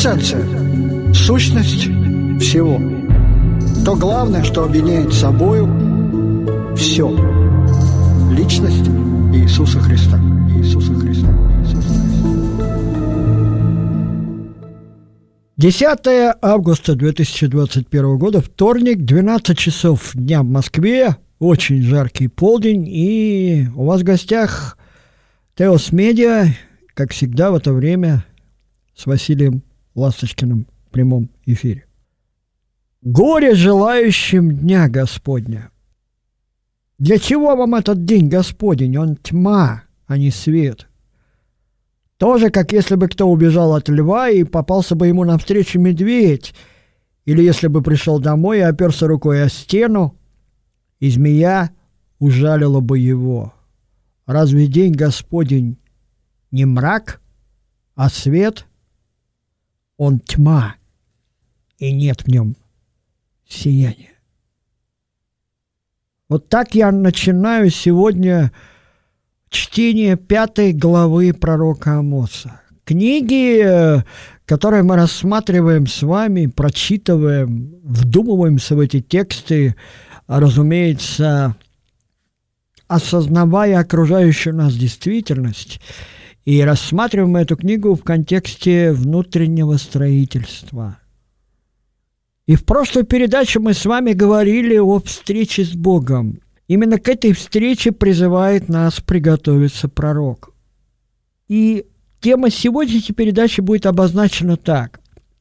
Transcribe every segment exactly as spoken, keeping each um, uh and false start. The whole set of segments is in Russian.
квинтэссенция, сущность всего. То главное, что объединяет собою все. Личность Иисуса Христа. Иисуса Христа. Иисуса Христа. десятое августа две тысячи двадцать первого года, вторник, двенадцать часов дня в Москве, очень жаркий полдень, и у вас в гостях Теос Медиа, как всегда в это время, с Василием Ласточкиным в прямом эфире. Горе желающим дня Господня. Для чего вам этот день Господень? Он тьма, а не свет. Тоже, как если бы кто убежал от льва и попался бы ему навстречу медведь, или если бы пришел домой и оперся рукой о стену, и змея ужалила бы его. Разве день Господень не мрак, а свет? Он тьма, и нет в нем сияния. Вот так я начинаю сегодня чтение пятой главы пророка Амоса. Книги, которые мы рассматриваем с вами, прочитываем, вдумываемся в эти тексты, разумеется, осознавая окружающую нас действительность, и рассматриваем эту книгу в контексте внутреннего строительства. И в прошлой передаче мы с вами говорили о встрече с Богом. Именно к этой встрече призывает нас приготовиться пророк. И тема сегодняшней передачи будет обозначена так.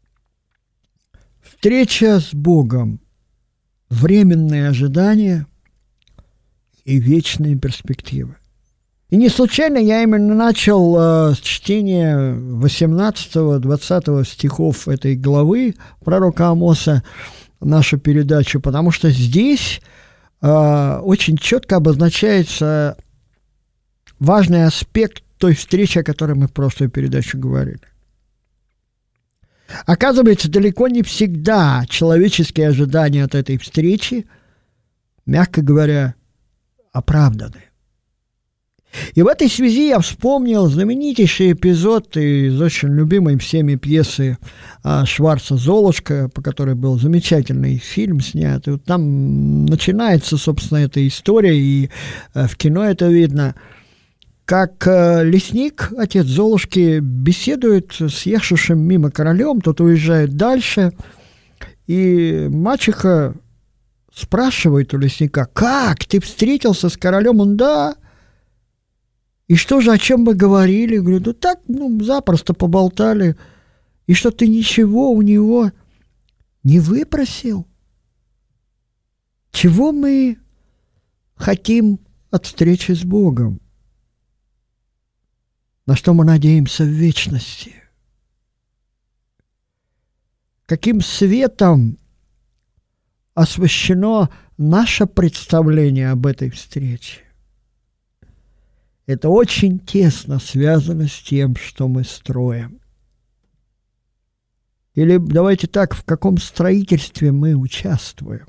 Встреча с Богом, временные ожидания и вечные перспективы. И не случайно я именно начал э, с чтения восемнадцатого-двадцатого стихов этой главы пророка Амоса, нашу передачу, потому что здесь э, очень четко обозначается важный аспект той встречи, о которой мы в прошлой передаче говорили. Оказывается, далеко не всегда человеческие ожидания от этой встречи, мягко говоря, оправданы. И в этой связи я вспомнил знаменитейший эпизод из очень любимой всеми пьесы Шварца «Золушка», по которой был замечательный фильм снят. И вот там начинается, собственно, эта история, и в кино это видно, как лесник, отец Золушки, беседует с ехавшим мимо королем, тот уезжает дальше, и мачеха спрашивает у лесника: «Как, ты встретился с королем?» Он: «Да». «И что же, о чем мы говорили?» Говорю: «Ну так, ну, запросто поболтали». «И что, ты ничего у него не выпросил?» Чего мы хотим от встречи с Богом? На что мы надеемся в вечности? Каким светом освещено наше представление об этой встрече? Это очень тесно связано с тем, что мы строим. Или давайте так, в каком строительстве мы участвуем.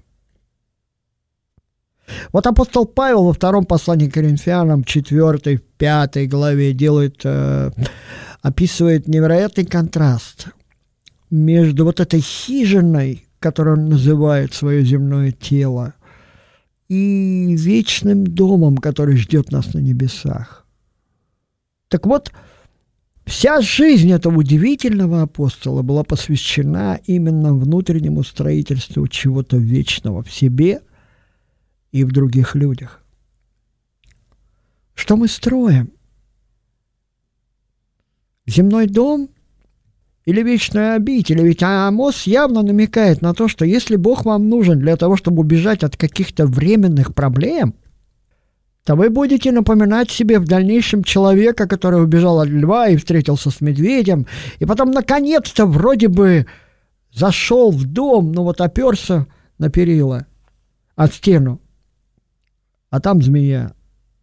Вот апостол Павел во втором послании к Коринфянам, четвёртой, пятой главе делает, э, описывает невероятный контраст между вот этой хижиной, которую он называет свое земное тело, и вечным домом, который ждет нас на небесах. Так вот, вся жизнь этого удивительного апостола была посвящена именно внутреннему строительству чего-то вечного в себе и в других людях. Что мы строим? Земной дом или вечную обитель? Ведь Амос явно намекает на то, что если Бог вам нужен для того, чтобы убежать от каких-то временных проблем, то вы будете напоминать себе в дальнейшем человека, который убежал от льва и встретился с медведем, и потом наконец-то вроде бы зашел в дом, но вот оперся на перила, от стену, а там змея.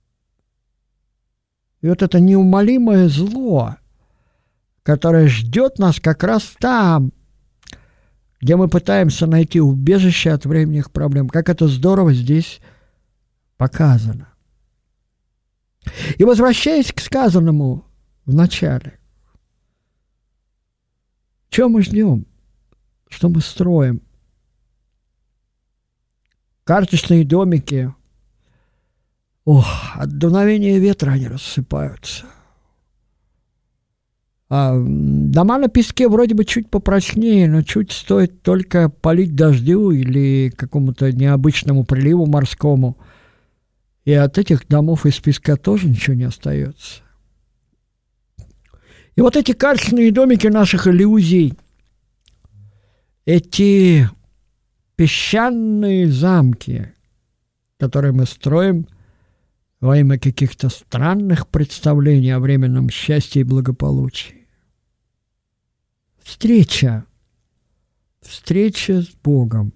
И вот это неумолимое зло, которое ждет нас как раз там, где мы пытаемся найти убежище от временных проблем. Как это здорово здесь показано. И возвращаясь к сказанному в начале, Чего мы ждем? Что мы строим? Карточные домики. Ох, от дуновения ветра они рассыпаются. А дома на песке вроде бы чуть попрочнее, но чуть стоит только полить дождю или какому-то необычному приливу морскому. И от этих домов из песка тоже ничего не остается. И вот эти карточные домики наших иллюзий, эти песчаные замки, которые мы строим во имя каких-то странных представлений о временном счастье и благополучии. Встреча. Встреча с Богом.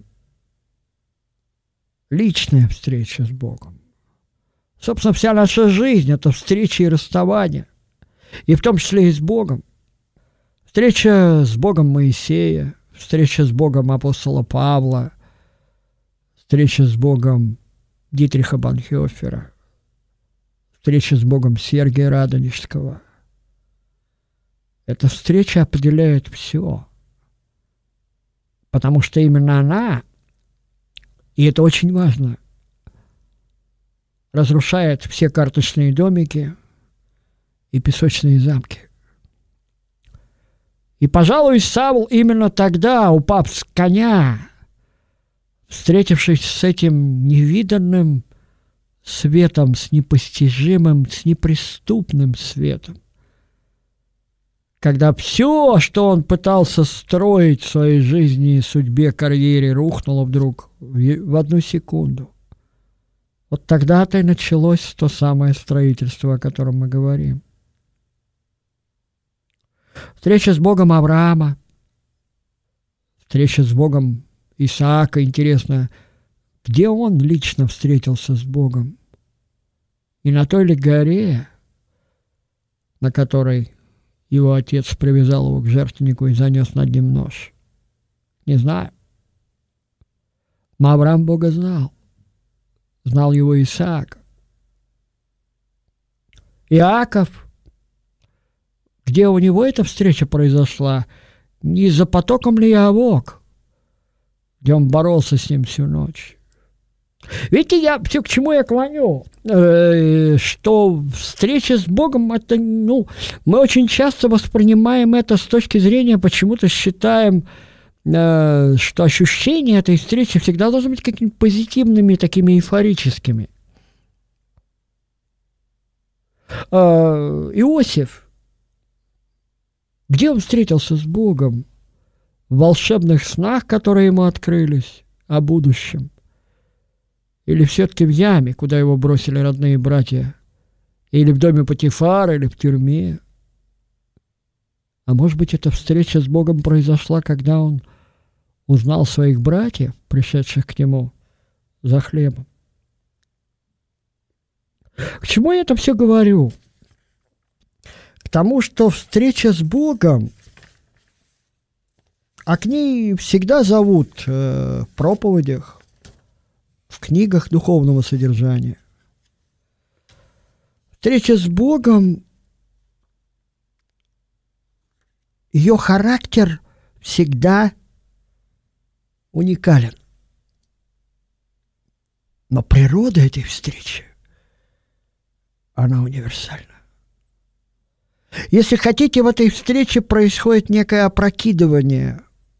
Личная встреча с Богом. Собственно, вся наша жизнь – это встреча и расставание. И в том числе и с Богом. Встреча с Богом Моисея, встреча с Богом апостола Павла, встреча с Богом Дитриха Бонхёфера, встреча с Богом Сергия Радонежского. Эта встреча определяет все. Потому что именно она, и это очень важно, разрушает все карточные домики и песочные замки. И, пожалуй, Савл именно тогда, упав с коня, встретившись с этим невиданным светом, с непостижимым, с неприступным светом, когда все, что он пытался строить в своей жизни, судьбе, карьере, рухнуло вдруг в одну секунду. Вот тогда-то и началось то самое строительство, о котором мы говорим. Встреча с Богом Авраама, встреча с Богом Исаака. Интересно, где он лично встретился с Богом? И на той ли горе, на которой его отец привязал его к жертвеннику и занес над ним нож? Не знаю. Но Авраам Бога знал. Знал его Исаак. Иаков, где у него эта встреча произошла? Не за потоком ли Явок, где он боролся с ним всю ночь? Видите, я все к чему я клоню, э, что встреча с Богом, это, ну, мы очень часто воспринимаем это с точки зрения, почему-то считаем, э, что ощущения этой встречи всегда должны быть какими-то позитивными, такими эйфорическими. Э, Иосиф, где он встретился с Богом? В волшебных снах, которые ему открылись о будущем? Или все-таки в яме, куда его бросили родные братья? Или в доме Потифара, или в тюрьме? А может быть, эта встреча с Богом произошла, когда он узнал своих братьев, пришедших к нему за хлебом? К чему я это все говорю? К тому, что встреча с Богом, а к ней всегда зовут э, в проповедях, в книгах духовного содержания. Встреча с Богом, ее характер всегда уникален. Но природа этой встречи, она универсальна. Если хотите, в этой встрече происходит некое опрокидывание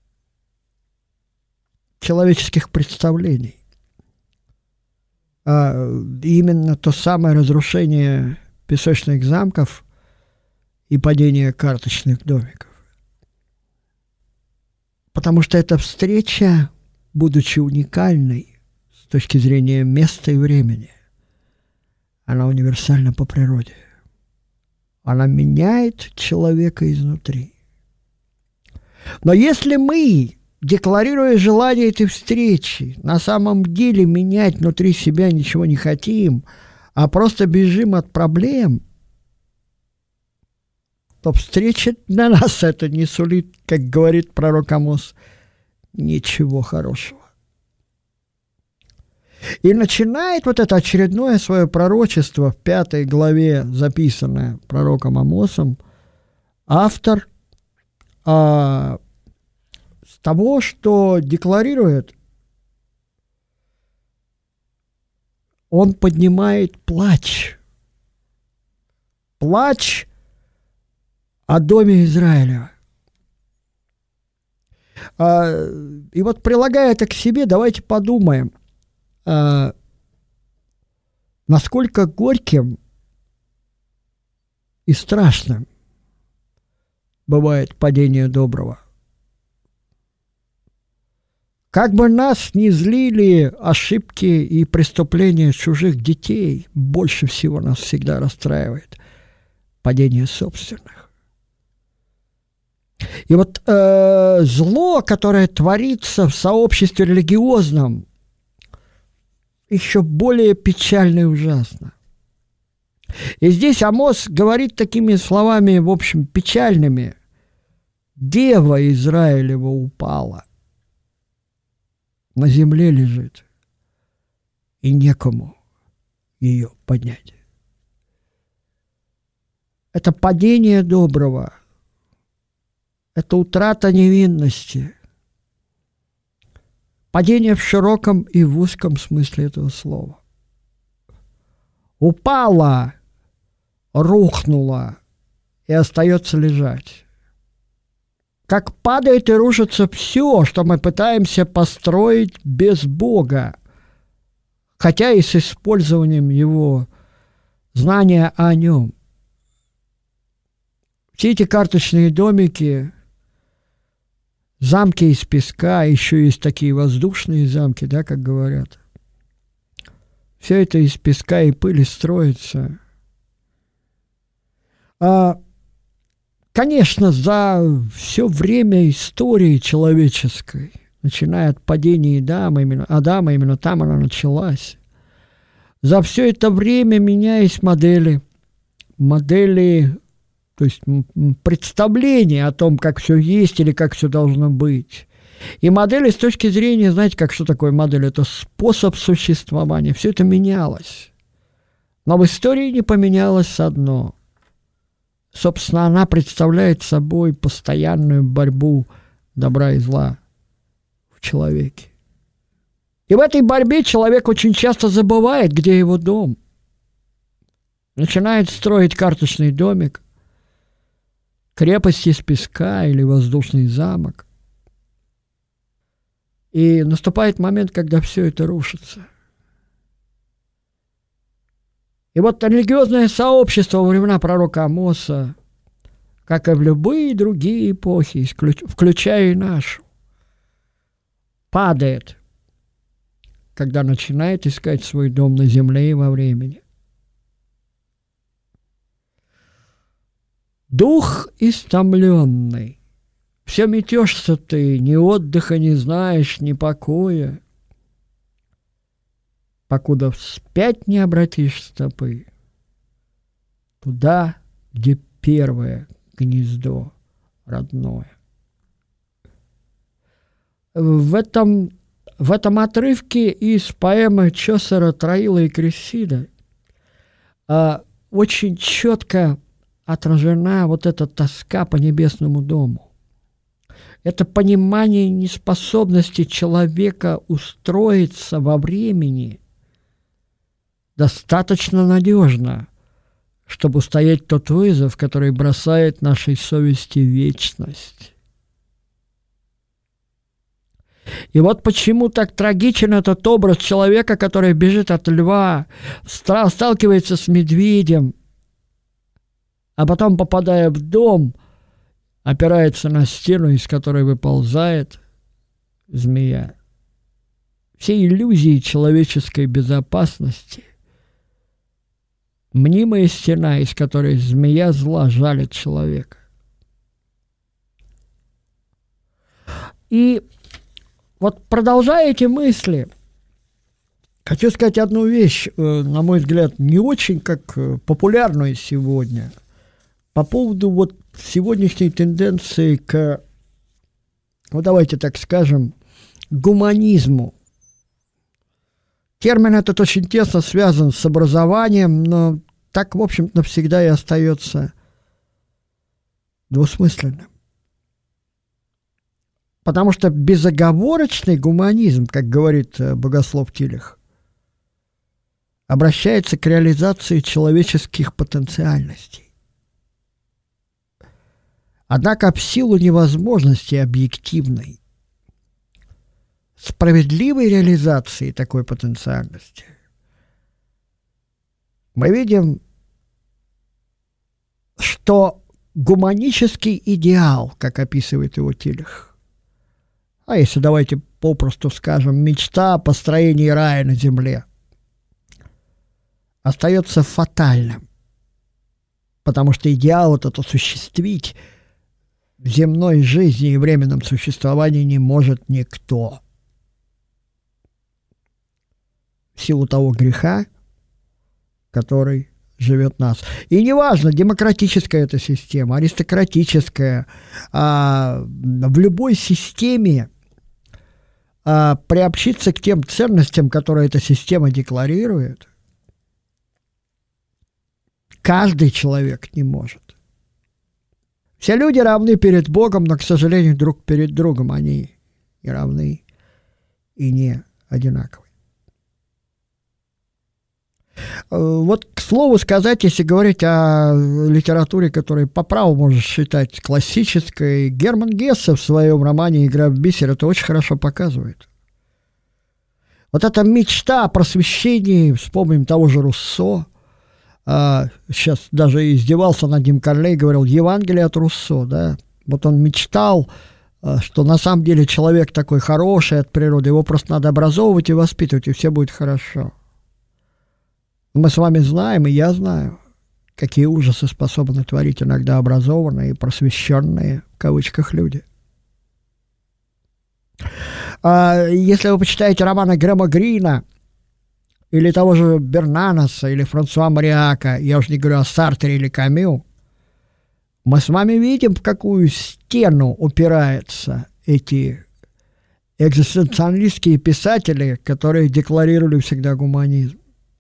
человеческих представлений. А именно то самое разрушение песочных замков и падение карточных домиков. Потому что эта встреча, будучи уникальной с точки зрения места и времени, она универсальна по природе. Она меняет человека изнутри. Но если мы, декларируя желание этой встречи, на самом деле менять внутри себя ничего не хотим, а просто бежим от проблем, то встреча для нас это не сулит, как говорит пророк Амос, ничего хорошего. И начинает вот это очередное свое пророчество в пятой главе, записанное пророком Амосом, автор а, того, что декларирует, он поднимает плач. Плач о доме Израиля. И вот, прилагая это к себе, давайте подумаем, насколько горьким и страшным бывает падение доброго. Как бы нас ни злили ошибки и преступления чужих детей, больше всего нас всегда расстраивает падение собственных. И вот э, зло, которое творится в сообществе религиозном, еще более печально и ужасно. И здесь Амос говорит такими словами, в общем, печальными: «Дева Израилева упала, на земле лежит, и некому ее поднять». Это падение доброго, это утрата невинности, падение в широком и в узком смысле этого слова. Упала, рухнула и остается лежать. Как падает и рушится все, что мы пытаемся построить без Бога, хотя и с использованием Его знания о Нем. Все эти карточные домики, замки из песка, еще есть такие воздушные замки, да, как говорят. Все это из песка и пыли строится. А, конечно, за все время истории человеческой, начиная от падения Адама, именно, Адама, именно там она началась, за все это время менялись модели, модели, то есть представление о том, как все есть или как все должно быть. И модели с точки зрения, знаете, как что такое модель? Это способ существования. Все это менялось. Но в истории не поменялось одно. Собственно, она представляет собой постоянную борьбу добра и зла в человеке. И в этой борьбе человек очень часто забывает, где его дом. Начинает строить карточный домик, крепость из песка или воздушный замок. И наступает момент, когда все это рушится. И вот религиозное сообщество во времена пророка Амоса, как и в любые другие эпохи, включая и нашу, падает, когда начинает искать свой дом на земле и во времени. Дух истомленный, все метешься ты, ни отдыха не знаешь, ни покоя, покуда вспять не обратишь стопы туда, где первое гнездо родное. В этом, в этом отрывке из поэмы Чосера «Троила и Крессида» а, очень четко отражена вот эта тоска по небесному дому. Это понимание неспособности человека устроиться во времени достаточно надежно, чтобы устоять тот вызов, который бросает нашей совести вечность. И вот почему так трагичен этот образ человека, который бежит от льва, сталкивается с медведем, а потом, попадая в дом, опирается на стену, из которой выползает змея. Все иллюзии человеческой безопасности, мнимая стена, из которой змея зла жалит человека. И вот, продолжая эти мысли, хочу сказать одну вещь, на мой взгляд, не очень как популярную сегодня, по поводу вот сегодняшней тенденции к, ну давайте так скажем, гуманизму. Термин этот очень тесно связан с образованием, но так, в общем-то, навсегда и остается двусмысленным. Потому что безоговорочный гуманизм, как говорит богослов Тилих, обращается к реализации человеческих потенциальностей. Однако в силу невозможности объективной, справедливой реализации такой потенциальности, мы видим, что гуманический идеал, как описывает его Тилих, а если давайте попросту скажем, мечта о построении рая на земле, остается фатальным, потому что идеал этот осуществить в земной жизни и временном существовании не может никто. В силу того греха, который живет в нас. И неважно, демократическая эта система, аристократическая, а, в любой системе а, приобщиться к тем ценностям, которые эта система декларирует, каждый человек не может. Все люди равны перед Богом, но, к сожалению, друг перед другом они не равны и не одинаковы. Вот, к слову сказать, если говорить о литературе, которую по праву можно считать классической, Герман Гессе в своем романе «Игра в бисер» это очень хорошо показывает. Вот эта мечта о просвещении, вспомним того же Руссо, а, сейчас даже издевался над ним Карлей, говорил, Евангелие от Руссо, да, вот он мечтал, что на самом деле человек такой хороший от природы, его просто надо образовывать и воспитывать, и все будет хорошо. Мы с вами знаем, и я знаю, какие ужасы способны творить иногда образованные и просвещенные, в кавычках, люди. А если вы почитаете романы Грэма Грина, или того же Бернанеса, или Франсуа Мариака, я уже не говорю о Сартре или Камю, мы с вами видим, в какую стену упираются эти экзистенциалистские писатели, которые декларировали всегда гуманизм.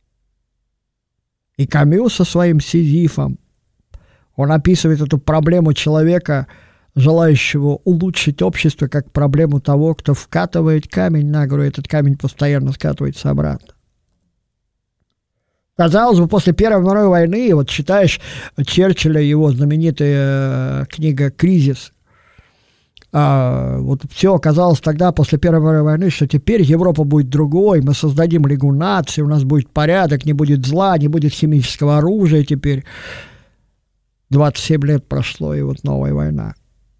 И Камю со своим Сизифом, он описывает эту проблему человека, желающего улучшить общество, как проблему того, кто вкатывает камень на гору, и этот камень постоянно скатывается обратно. Казалось бы, после Первой мировой войны, вот читаешь Черчилля, его знаменитая книга «Кризис», а, вот все оказалось тогда, после Первой мировой войны, что теперь Европа будет другой, мы создадим Лигу наций, у нас будет порядок, не будет зла, не будет химического оружия теперь. двадцать семь лет прошло, и вот новая война.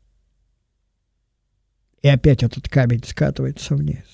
И опять этот камень скатывается вниз.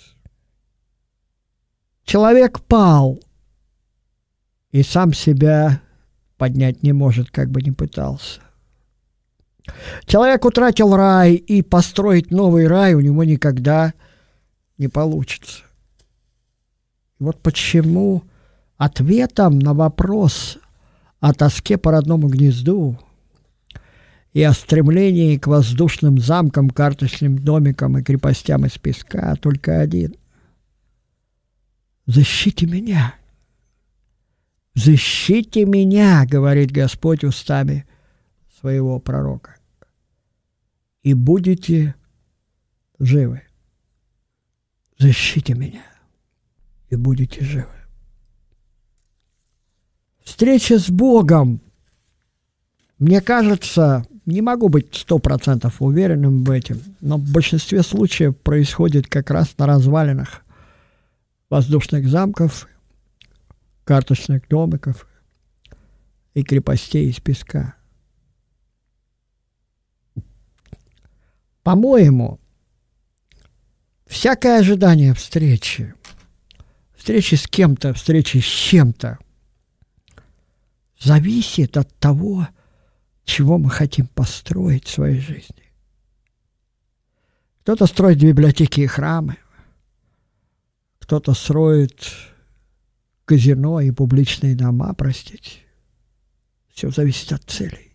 Человек пал, и сам себя поднять не может, как бы ни пытался. Человек утратил рай, и построить новый рай у него никогда не получится. И вот почему ответом на вопрос о тоске по родному гнезду и о стремлении к воздушным замкам, карточным домикам и крепостям из песка только один. «Защите меня! Защите меня!» — говорит Господь устами своего пророка. «И будете живы. Защите меня, и будете живы». Встреча с Богом, мне кажется, не могу быть сто процентов уверенным в этом, но в большинстве случаев происходит как раз на развалинах воздушных замков, карточных домиков и крепостей из песка. По-моему, всякое ожидание встречи, встречи с кем-то, встречи с чем-то, зависит от того, чего мы хотим построить в своей жизни. Кто-то строит библиотеки и храмы, кто-то строит казино и публичные дома, простите. Все зависит от целей.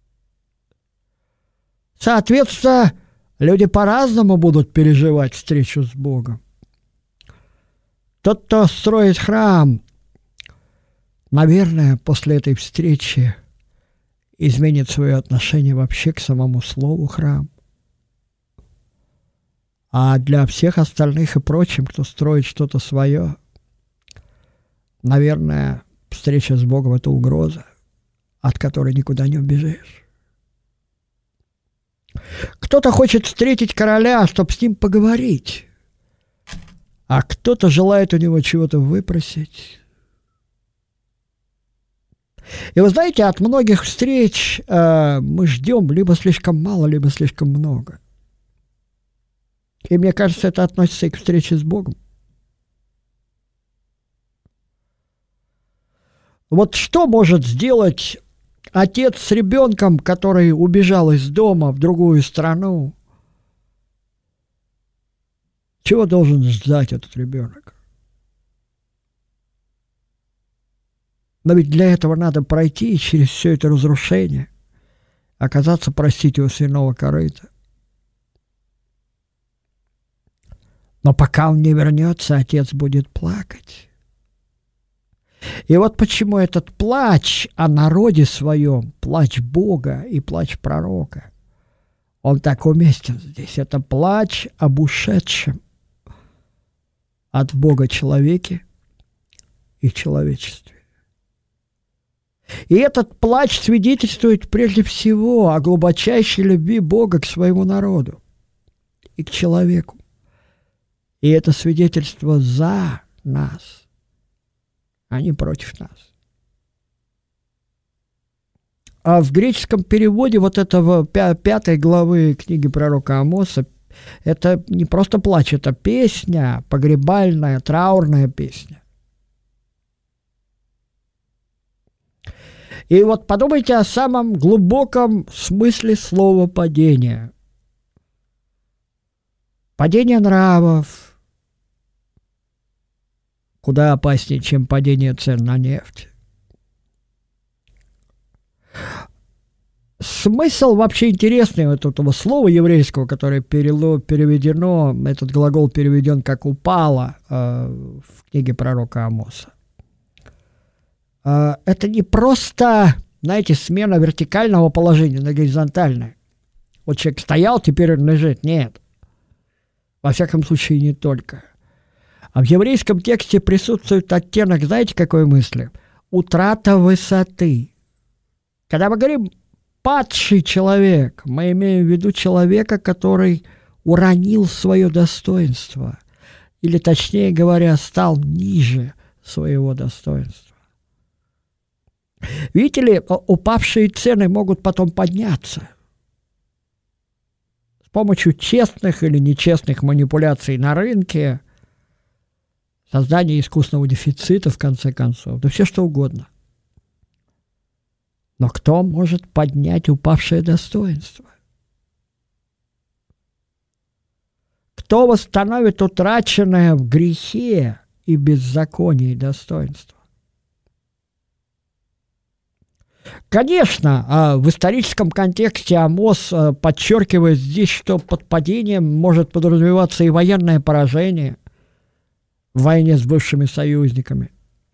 Соответственно, люди по-разному будут переживать встречу с Богом. Тот, кто строит храм, наверное, после этой встречи изменит свое отношение вообще к самому слову храм. А для всех остальных и прочим, кто строит что-то свое, наверное, встреча с Богом – это угроза, от которой никуда не убежишь. Кто-то хочет встретить короля, чтобы с ним поговорить, а кто-то желает у него чего-то выпросить. И вы знаете, от многих встреч э, мы ждем либо слишком мало, либо слишком много. И мне кажется, это относится и к встрече с Богом. Вот что может сделать отец с ребенком, который убежал из дома в другую страну? Чего должен ждать этот ребенок? Но ведь для этого надо пройти через все это разрушение, оказаться, простите, у свиного корыта. Но пока он не вернется, отец будет плакать. И вот почему этот плач о народе своем, плач Бога и плач пророка, он так уместен здесь. Это плач об ушедшем от Бога человеке и человечестве. И этот плач свидетельствует прежде всего о глубочайшей любви Бога к своему народу и к человеку. И это свидетельство за нас, а не против нас. А в греческом переводе вот этого пятой главы книги пророка Амоса это не просто плач, это песня, погребальная, траурная песня. И вот подумайте о самом глубоком смысле слова падения. Падение нравов куда опаснее, чем падение цен на нефть. Смысл вообще интересный вот этого слова еврейского, которое переведено, этот глагол переведен как «упало» э, в книге пророка Амоса. Э, это не просто, знаете, смена вертикального положения на горизонтальное. Вот человек стоял, теперь он лежит. Нет. Во всяком случае, не только. А в еврейском тексте присутствует оттенок, знаете, какой мысли? Утрата высоты. Когда мы говорим «падший человек», мы имеем в виду человека, который уронил свое достоинство, или, точнее говоря, стал ниже своего достоинства. Видите ли, упавшие цены могут потом подняться с помощью честных или нечестных манипуляций на рынке, создания искусственного дефицита, в конце концов, да все что угодно. Но кто может поднять упавшее достоинство? Кто восстановит утраченное в грехе и беззаконии достоинство? Конечно, в историческом контексте Амос подчеркивает здесь, что под падением может подразумеваться и военное поражение в войне с бывшими союзниками,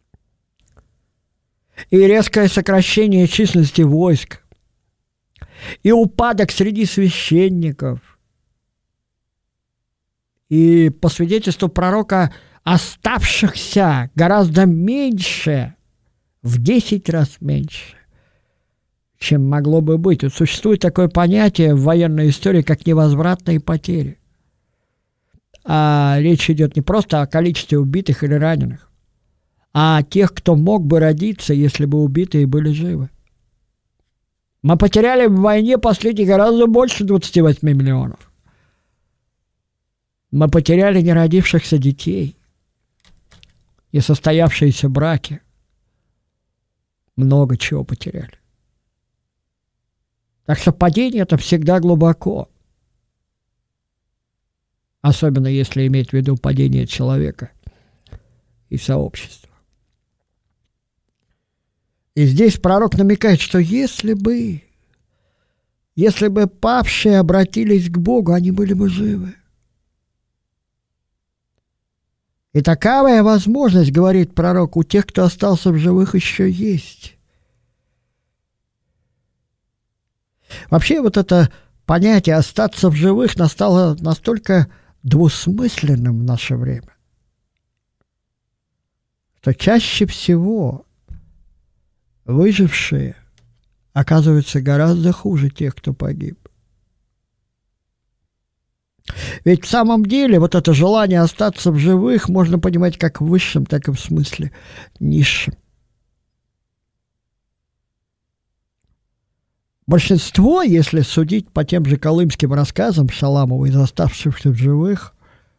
и резкое сокращение численности войск, и упадок среди священников, и, по свидетельству пророка, оставшихся гораздо меньше, в десять раз меньше, чем могло бы быть. Вот существует такое понятие в военной истории, как невозвратные потери. А речь идет не просто о количестве убитых или раненых, а о тех, кто мог бы родиться, если бы убитые были живы. Мы потеряли в войне последней гораздо больше двадцати восьми миллионов. Мы потеряли неродившихся детей и состоявшиеся браки. Много чего потеряли. Так что падение – это всегда глубоко. Особенно если иметь в виду падение человека и сообщества. И здесь пророк намекает, что если бы, если бы павшие обратились к Богу, они были бы живы. И такая возможность, говорит пророк, у тех, кто остался в живых, еще есть. Вообще вот это понятие «остаться в живых» стало настолько двусмысленным в наше время, что чаще всего выжившие оказываются гораздо хуже тех, кто погиб. Ведь в самом деле вот это желание остаться в живых можно понимать как в высшем, так и в смысле низшем. Большинство, если судить по тем же колымским рассказам Шаламова из оставшихся в живых,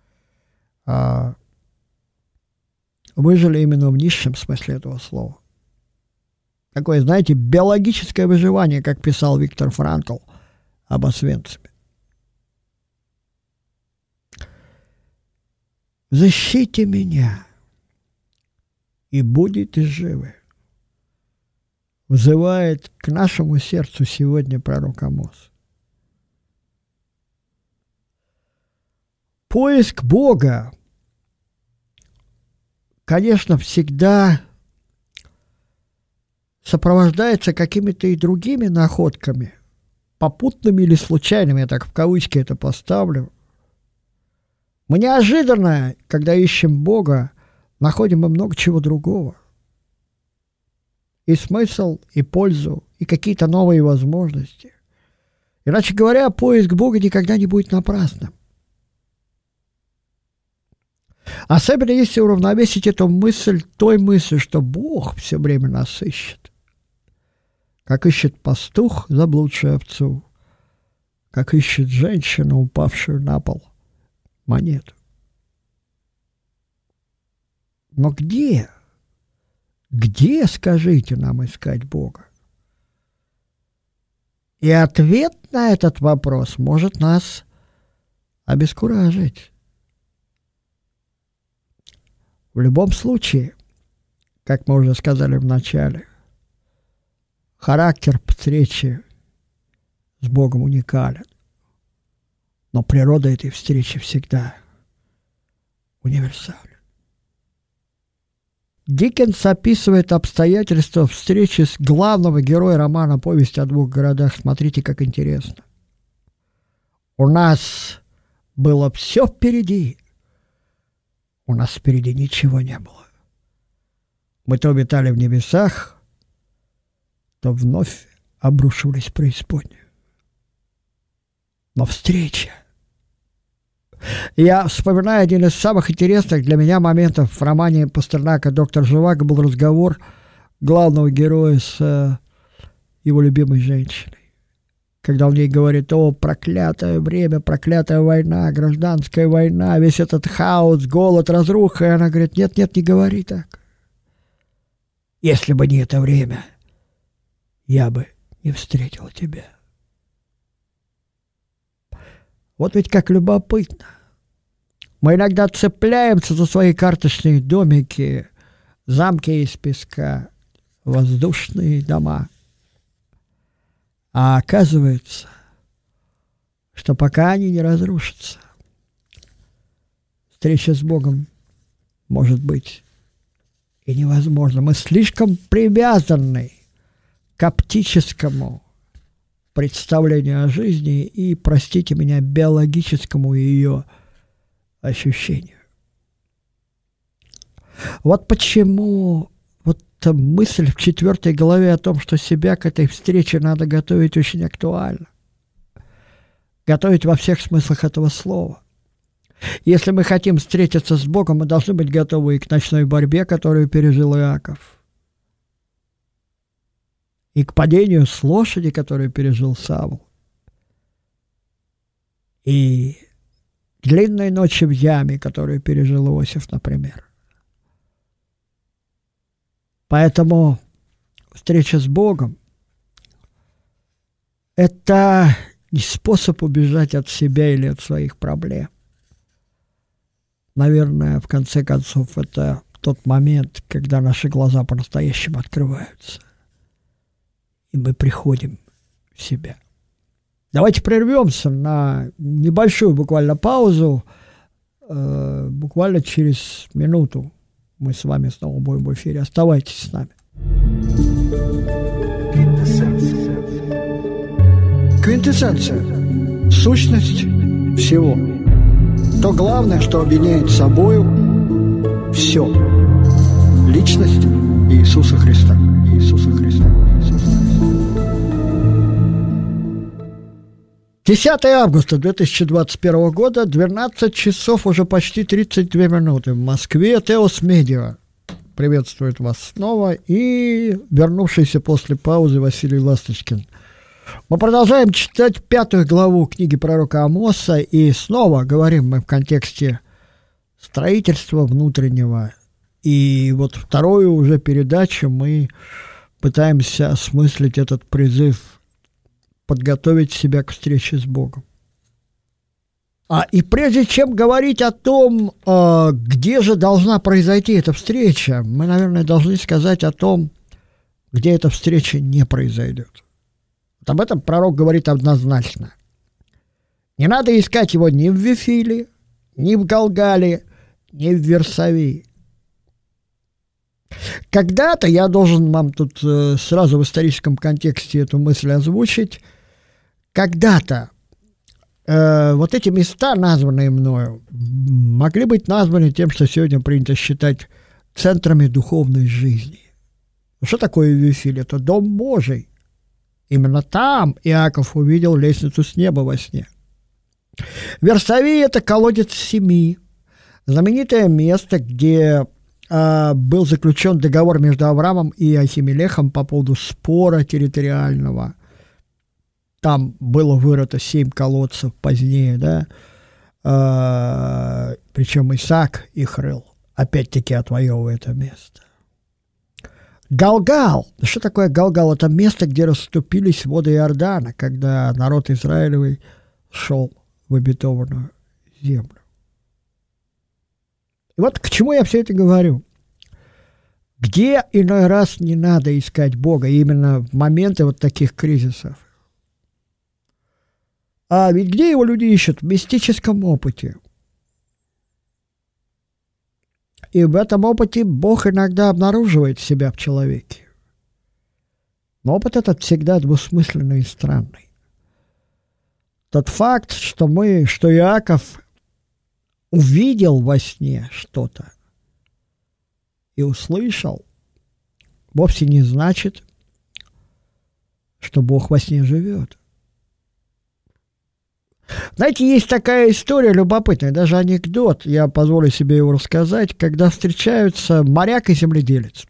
выжили именно в низшем смысле этого слова. Такое, знаете, биологическое выживание, как писал Виктор Франкл об Освенциме. «Защите меня, и будете живы», взывает к нашему сердцу сегодня пророк Амос. Поиск Бога, конечно, всегда сопровождается какими-то и другими находками, попутными или случайными, я так в кавычки это поставлю. Мы неожиданно, когда ищем Бога, находим и много чего другого. И смысл, и пользу, и какие-то новые возможности. Иначе говоря, поиск Бога никогда не будет напрасным. Особенно если уравновесить эту мысль той мыслью, что Бог все время нас ищет. Как ищет пастух заблудшую овцу, как ищет женщину, упавшую на пол, монету. Но где, где, скажите нам, искать Бога? И ответ на этот вопрос может нас обескуражить. В любом случае, как мы уже сказали в начале, характер встречи с Богом уникален. Но природа этой встречи всегда универсальна. Диккенс описывает обстоятельства встречи с главного героя романа «Повесть о двух городах». Смотрите, как интересно. У нас было все впереди. У нас впереди ничего не было. Мы то витали в небесах, то вновь обрушивались в преисподнюю. Но встреча. Я вспоминаю один из самых интересных для меня моментов в романе Пастернака «Доктор Живаго» был разговор главного героя с э, его любимой женщиной. Когда он ей говорит: о, проклятое время, проклятая война, гражданская война, весь этот хаос, голод, разруха. И она говорит: нет, нет, не говори так. Если бы не это время, я бы не встретила тебя. Вот ведь как любопытно. Мы иногда цепляемся за свои карточные домики, замки из песка, воздушные дома. А оказывается, что пока они не разрушатся, встреча с Богом может быть и невозможна. Мы слишком привязаны к оптическому представлению о жизни и, простите меня, биологическому ее ощущению. Вот почему вот эта мысль в четвертой главе о том, что себя к этой встрече надо готовить, очень актуальна. Готовить во всех смыслах этого слова. Если мы хотим встретиться с Богом, мы должны быть готовы и к ночной борьбе, которую пережил Иаков, и к падению с лошади, которую пережил Савл, и длинной ночи в яме, которую пережил Иосиф, например. Поэтому встреча с Богом – это не способ убежать от себя или от своих проблем. Наверное, в конце концов, это тот момент, когда наши глаза по-настоящему открываются, и мы приходим в себя. Давайте прервемся на небольшую буквально паузу. Э, буквально через минуту мы с вами снова будем в эфире. Оставайтесь с нами. Квинтэссенция. Сущность всего. то главное, что объединяет собою все. Личность Иисуса Христа. Иисуса Христа. Иисуса Христа. десятое августа две тысячи двадцать первого года, двенадцать часов уже почти тридцать две минуты в Москве. Теос Медиа приветствует вас снова и вернувшийся после паузы Василий Ласточкин. Мы продолжаем читать пятую главу книги пророка Амоса, и снова говорим мы в контексте строительства внутреннего. И вот вторую уже передачу мы пытаемся осмыслить этот призыв, подготовить себя к встрече с Богом. А, и прежде чем говорить о том, э, где же должна произойти эта встреча, мы, наверное, должны сказать о том, где эта встреча не произойдет. Вот об этом пророк говорит однозначно. Не надо искать его ни в Вифиле, ни в Галгале, ни в Вирсавии. Когда-то, я должен вам тут э, сразу в историческом контексте эту мысль озвучить, когда-то э, вот эти места, названные мною, могли быть названы тем, что сегодня принято считать центрами духовной жизни. Что такое Вифиль? Это Дом Божий. Именно там Иаков увидел лестницу с неба во сне. Вирсавия – это колодец семи, знаменитое место, где э, был заключен договор между Авраамом и Ахимелехом по поводу спора территориального. Там было вырыто семь колодцев позднее, да, э, причем Исаак их рыл, опять-таки отвоевывая это место. Галгал. Что такое Галгал? Это место, где расступились воды Иордана, когда народ Израилевый шел в обетованную землю. И вот к чему я все это говорю. Где иной раз не надо искать Бога, именно в моменты вот таких кризисов. А ведь где его люди ищут? В мистическом опыте. И в этом опыте Бог иногда обнаруживает себя в человеке. Но опыт этот всегда двусмысленный и странный. Тот факт, что мы, что Иаков увидел во сне что-то и услышал, вовсе не значит, что Бог во сне живет. Знаете, есть такая история любопытная, даже анекдот, я позволю себе его рассказать, когда встречаются моряк и земледелец.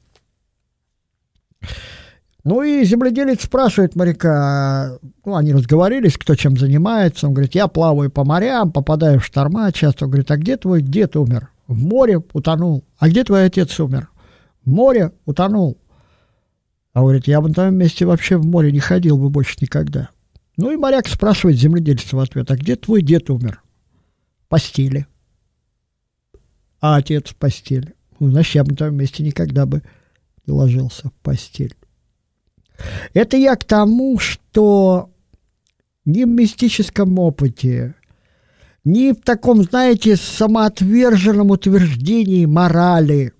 Ну и земледелец спрашивает моряка, ну они разговорились, кто чем занимается, он говорит, я плаваю по морям, попадаю в шторма часто, он говорит, а где твой дед умер? В море утонул. А где твой отец умер? В море утонул. А он говорит, я бы на том месте вообще в море не ходил бы больше никогда. Ну и моряк спрашивает земледельца в ответ, а где твой дед умер? В постели. А отец в постели. Ну, значит, я бы на том месте никогда бы не ложился в постель. Это я к тому, что ни в мистическом опыте, ни в таком, знаете, самоотверженном утверждении морали,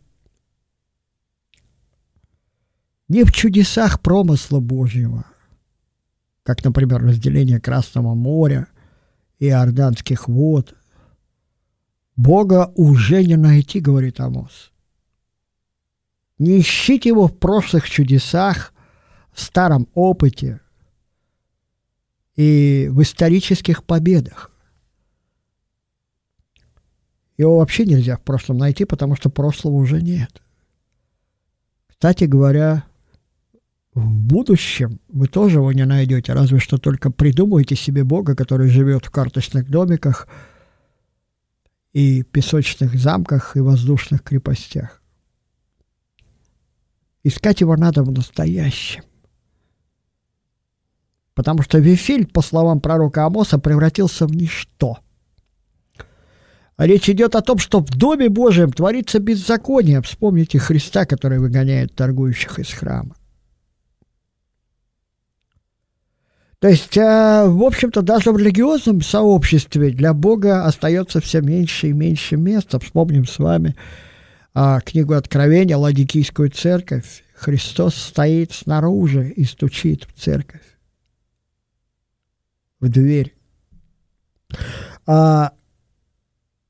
ни в чудесах промысла Божьего, как, например, разделение Красного моря и Иорданских вод, Бога уже не найти, говорит Амос. Не ищите его в прошлых чудесах, в старом опыте и в исторических победах. Его вообще нельзя в прошлом найти, потому что прошлого уже нет. Кстати говоря, в будущем вы тоже его не найдете, разве что только придумаете себе Бога, который живет в карточных домиках и песочных замках и воздушных крепостях. Искать его надо в настоящем. Потому что Вифиль, по словам пророка Амоса, превратился в ничто. А речь идет о том, что в Доме Божьем творится беззаконие. Вспомните Христа, который выгоняет торгующих из храма. То есть, в общем-то, даже в религиозном сообществе для Бога остается все меньше и меньше места. Вспомним с вами книгу Откровения, Ладикийскую церковь. Христос стоит снаружи и стучит в церковь, в дверь. А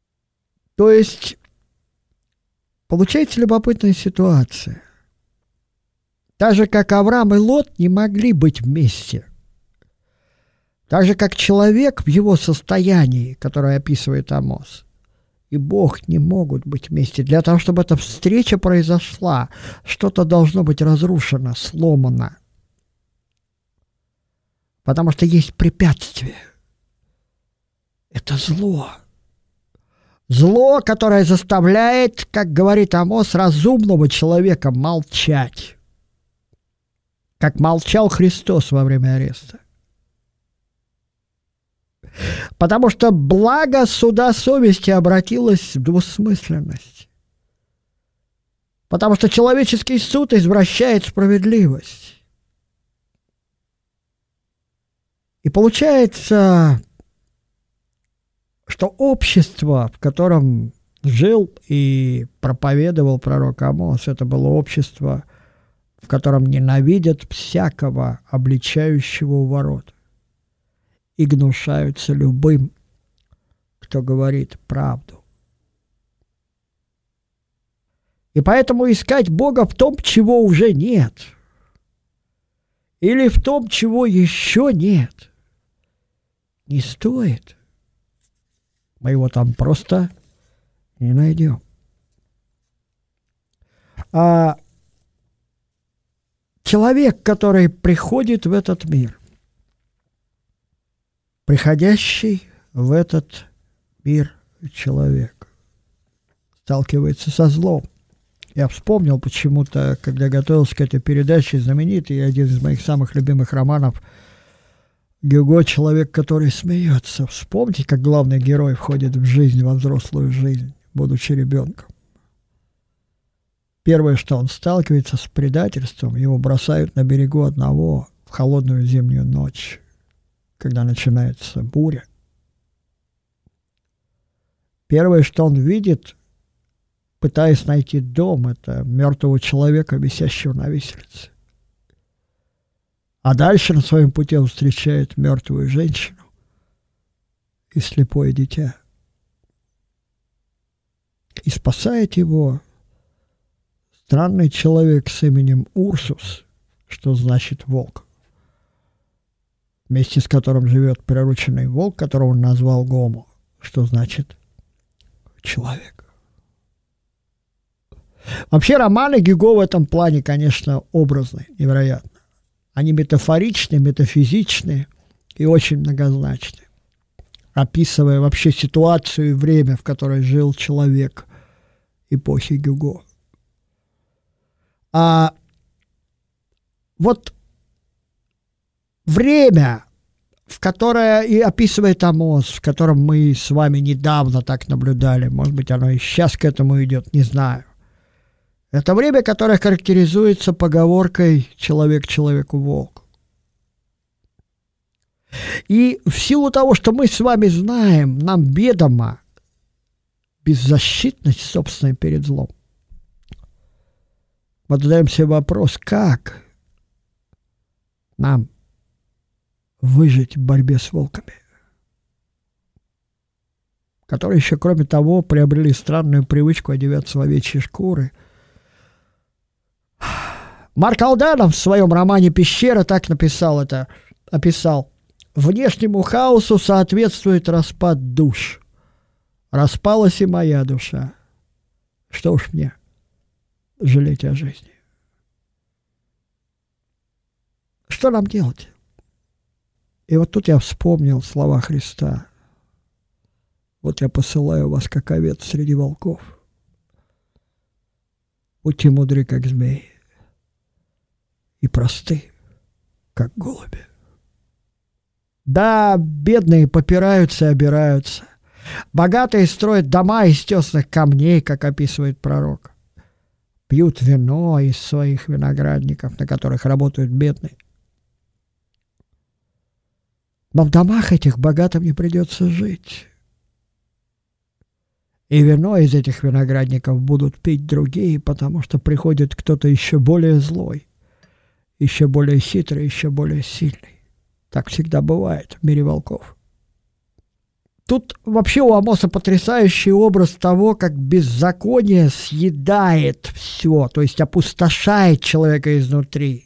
То есть получается любопытная ситуация. Так же, как Авраам и Лот не могли быть вместе. Так же, как человек в его состоянии, которое описывает Амос, и Бог не могут быть вместе. Для того, чтобы эта встреча произошла, что-то должно быть разрушено, сломано. Потому что есть препятствие. Это зло. Зло, которое заставляет, как говорит Амос, разумного человека молчать. Как молчал Христос во время ареста. Потому что благо суда совести обратилось в двусмысленность. Потому что человеческий суд извращает справедливость. И получается, что общество, в котором жил и проповедовал пророк Амос, это было общество, в котором ненавидят всякого обличающего у ворот и гнушаются любым, кто говорит правду. И поэтому искать Бога в том, чего уже нет, или в том, чего еще нет, не стоит. Мы его там просто не найдем. А человек, который приходит в этот мир, приходящий в этот мир человек, сталкивается со злом. Я вспомнил почему-то, когда готовился к этой передаче, знаменитый, один из моих самых любимых романов Гюго «Человек, который смеется». Вспомните, как главный герой входит в жизнь, во взрослую жизнь, будучи ребенком. Первое, что он сталкивается с предательством, его бросают на берегу одного в холодную зимнюю ночь, когда начинается буря. Первое, что он видит, пытаясь найти дом, это мертвого человека, висящего на виселице. А дальше на своем пути он встречает мертвую женщину и слепое дитя. И спасает его странный человек с именем Урсус, что значит волк, вместе с которым живет прирученный волк, которого он назвал Гомо, что значит человек. Вообще романы Гюго в этом плане, конечно, образные, невероятно. Они метафоричные, метафизичные и очень многозначные, описывая вообще ситуацию и время, в которой жил человек эпохи Гюго. А вот время, в которое и описывает Амос, в котором мы с вами недавно так наблюдали, может быть, оно и сейчас к этому идет, не знаю. Это время, которое характеризуется поговоркой «человек человеку волк». И в силу того, что мы с вами знаем, нам ведома беззащитность собственная перед злом, мы задаем себе вопрос, как нам выжить в борьбе с волками, которые еще, кроме того, приобрели странную привычку одеваться в овечьи шкуры. Марк Алданов в своем романе «Пещера» так написал это, описал. Внешнему хаосу соответствует распад душ. Распалась и моя душа. Что уж мне жалеть о жизни? Что нам делать? И вот тут я вспомнил слова Христа. Вот я посылаю вас, как овец среди волков. Будьте мудры, как змеи, и просты, как голуби. Да, бедные попираются и обираются. Богатые строят дома из тесных камней, как описывает пророк. Пьют вино из своих виноградников, на которых работают бедные. Но в домах этих богатым не придется жить. И вино из этих виноградников будут пить другие, потому что приходит кто-то еще более злой, еще более хитрый, еще более сильный. Так всегда бывает в мире волков. Тут вообще у Амоса потрясающий образ того, как беззаконие съедает все, то есть опустошает человека изнутри.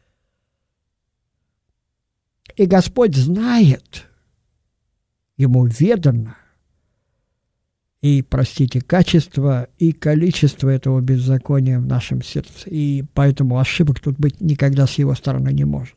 И Господь знает, ему ведано, и, простите, качество и количество этого беззакония в нашем сердце. И поэтому ошибок тут быть никогда с его стороны не может.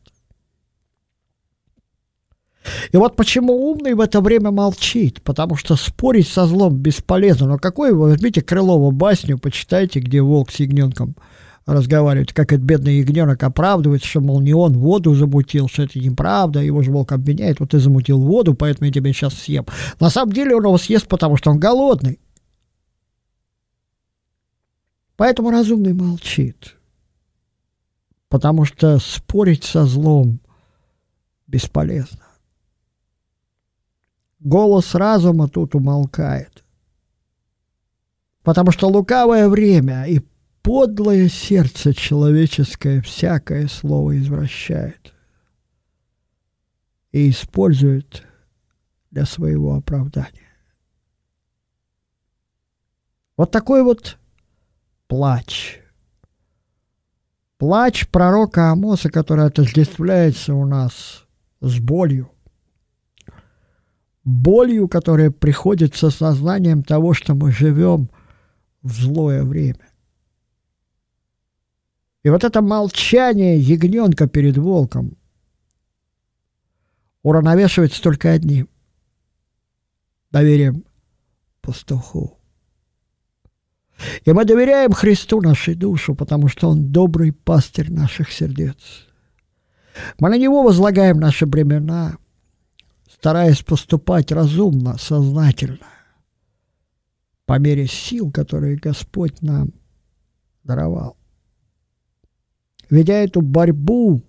И вот почему умный в это время молчит, потому что спорить со злом бесполезно. Но какой вы возьмите Крылову басню, почитайте, где волк с ягненком разговаривает, как этот бедный ягненок оправдывается, что, мол, не он воду замутил, что это неправда, его же волк обвиняет, вот ты замутил воду, поэтому я тебя сейчас съем. На самом деле он его съест, потому что он голодный. Поэтому разумный молчит, потому что спорить со злом бесполезно. Голос разума тут умолкает, потому что лукавое время и подлое сердце человеческое всякое слово извращает и использует для своего оправдания. Вот такой вот плач. Плач пророка Амоса, который отождествляется у нас с болью. Болью, которая приходит со сознанием того, что мы живем в злое время. И вот это молчание ягненка перед волком уравновешивается только одним – доверием пастуху. И мы доверяем Христу нашу душу, потому что Он добрый пастырь наших сердец. Мы на Него возлагаем наши бремена, стараясь поступать разумно, сознательно, по мере сил, которые Господь нам даровал. Ведя эту борьбу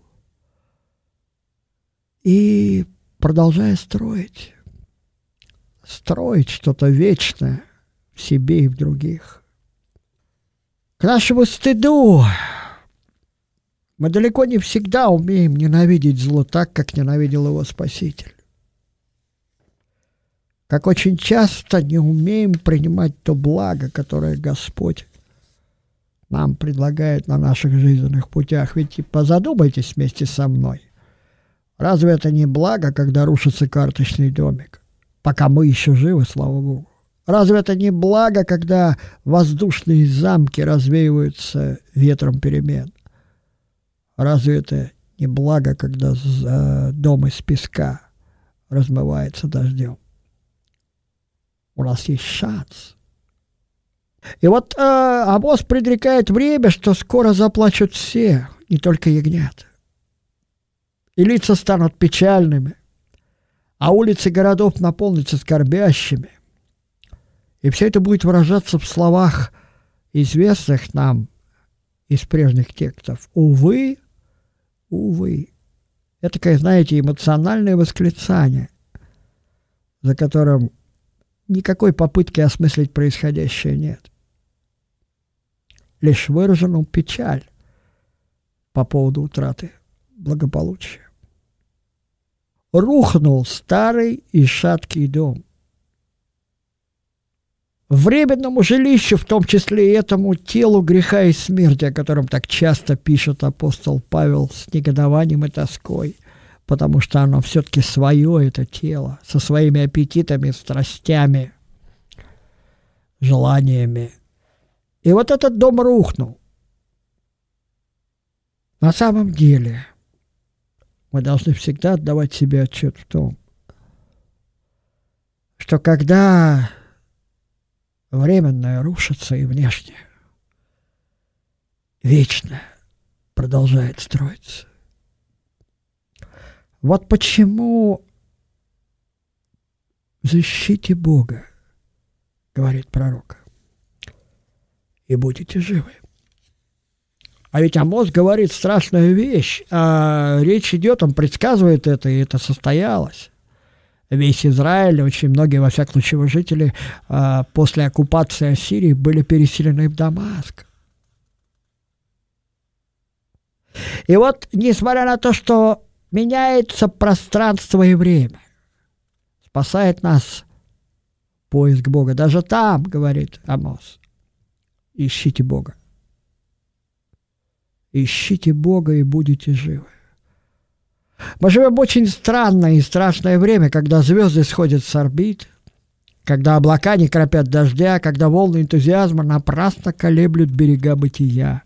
и продолжая строить, строить что-то вечное в себе и в других. К нашему стыду мы далеко не всегда умеем ненавидеть зло так, как ненавидел его Спаситель. Как очень часто не умеем принимать то благо, которое Господь нам предлагает на наших жизненных путях. Ведь позадумайтесь вместе со мной. Разве это не благо, когда рушится карточный домик? Пока мы еще живы, слава Богу. Разве это не благо, когда воздушные замки развеиваются ветром перемен? Разве это не благо, когда дом из песка размывается дождем? У нас есть шанс. И вот э, Амос предрекает время, что скоро заплачут все, не только ягнята. И лица станут печальными, а улицы городов наполнятся скорбящими. И все это будет выражаться в словах, известных нам из прежних текстов. Увы, увы. Это такое, знаете, эмоциональное восклицание, за которым никакой попытки осмыслить происходящее нет. Лишь выражена печаль по поводу утраты благополучия. Рухнул старый и шаткий дом. Временному жилищу, в том числе и этому телу греха и смерти, о котором так часто пишет апостол Павел с негодованием и тоской, потому что оно все-таки свое, это тело, со своими аппетитами, страстями, желаниями. И вот этот дом рухнул. На самом деле мы должны всегда отдавать себе отчет в том, что когда временное рушится и внешнее, вечное продолжает строиться. Вот почему защите Бога, говорит пророк, и будете живы. А ведь Амос говорит страшную вещь, а речь идет, он предсказывает это, и это состоялось. Весь Израиль, очень многие, во всяком случае, его жители а, после оккупации Ассирии были переселены в Дамаск. И вот, несмотря на то, что меняется пространство и время, спасает нас поиск Бога. Даже там, говорит Амос, ищите Бога. Ищите Бога и будете живы. Мы живем в очень странное и страшное время, когда звезды сходят с орбит, когда облака не кропят дождя, когда волны энтузиазма напрасно колеблют берега бытия.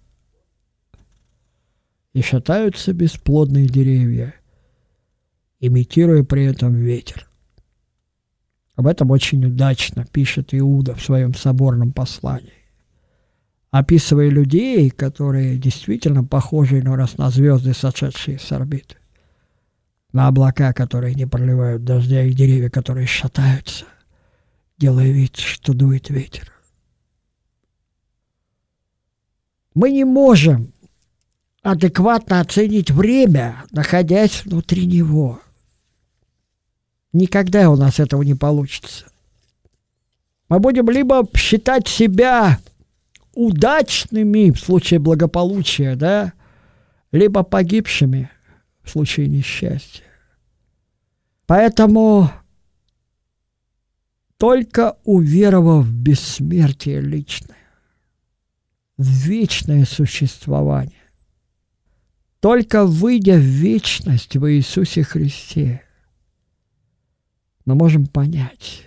И шатаются бесплодные деревья, имитируя при этом ветер. Об этом очень удачно пишет Иуда в своем соборном послании, описывая людей, которые действительно похожи иной раз на звезды, сошедшие с орбиты, на облака, которые не проливают дождя, и деревья, которые шатаются, делая вид, что дует ветер. Мы не можем адекватно оценить время, находясь внутри него. Никогда у нас этого не получится. Мы будем либо считать себя удачными в случае благополучия, да, либо погибшими в случае несчастья. Поэтому только уверовав в бессмертие личное, в вечное существование, только выйдя в вечность в Иисусе Христе, мы можем понять,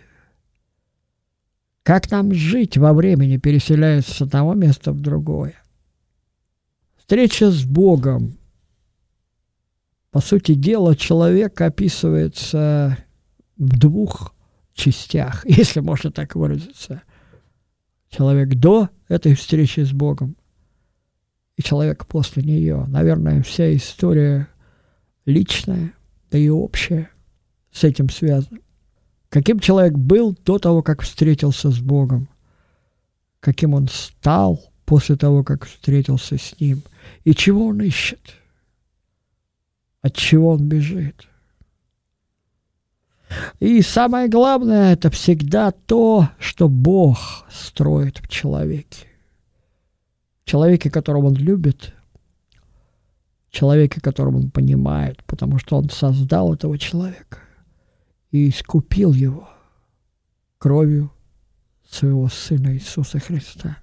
как нам жить во времени, переселяясь с одного места в другое. Встреча с Богом. По сути дела, человек описывается в двух частях, если можно так выразиться. Человек до этой встречи с Богом и человек после нее. Наверное, вся история личная, да и общая с этим связана. Каким человек был до того, как встретился с Богом, каким он стал после того, как встретился с Ним, и чего он ищет, от чего он бежит. И самое главное, это всегда то, что Бог строит в человеке. В человеке, которого он любит, в человеке, которого он понимает, потому что он создал этого человека и искупил его кровью своего Сына Иисуса Христа.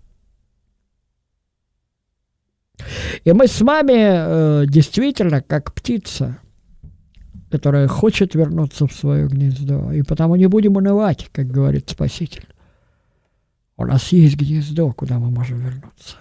И мы с вами э, действительно как птица, которая хочет вернуться в свое гнездо, и потому не будем унывать, как говорит Спаситель. У нас есть гнездо, куда мы можем вернуться.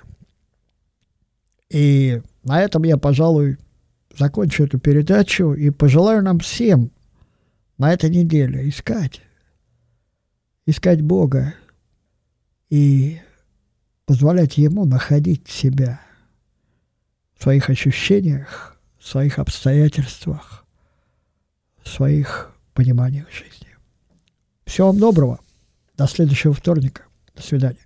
И на этом я, пожалуй, закончу эту передачу и пожелаю нам всем на этой неделе искать, искать Бога и позволять Ему находить себя в своих ощущениях, в своих обстоятельствах, в своих пониманиях жизни. Всего вам доброго. До следующего вторника. До свидания.